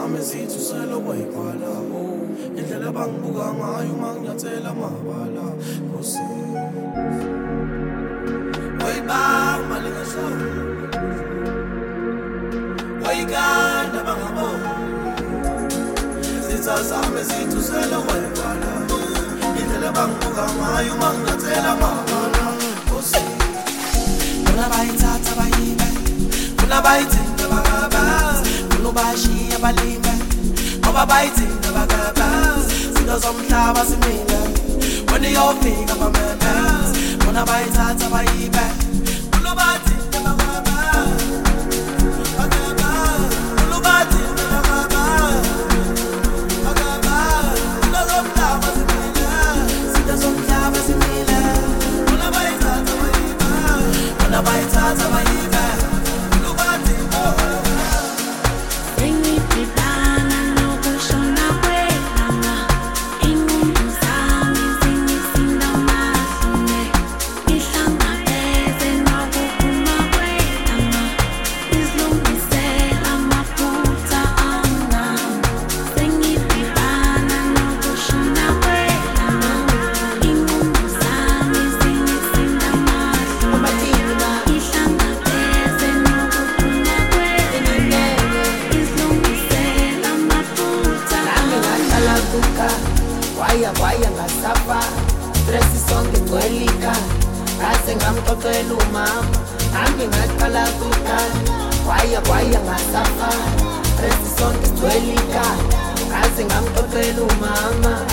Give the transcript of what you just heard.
zami zithi uselo wayikwala indlela bangibuka ngayo manginyathela amabala Nkosi wayibanga malingasho wayiganda bangabona zitha zami zithi uselo wayikwala indlela bangibuka ngayo manginyathela amabala Nkosi Kuna bayithatha bayibe Kuna bayithinta bakabazi Kuna bashiya balimbe Ngoba bayithinta bakabazi Zinto zomhlaba simile Wena iyofika bamemezi Kuna bayithatha bayibe Kuna bayithinta bakabazi Bakabazi Kuna bayithinta bakabazi Bakabazi Zinto zomhlaba simile Zinto zomhlaba simile Kuna bayithatha bayibe Kuna bayithatha bayibe Waya ngasafa stress sonke gwelika ngase ngamxoxela umama nami ngaqala kukhala waya ngasafa stress sonke gwelika ngase ngamxoxela umama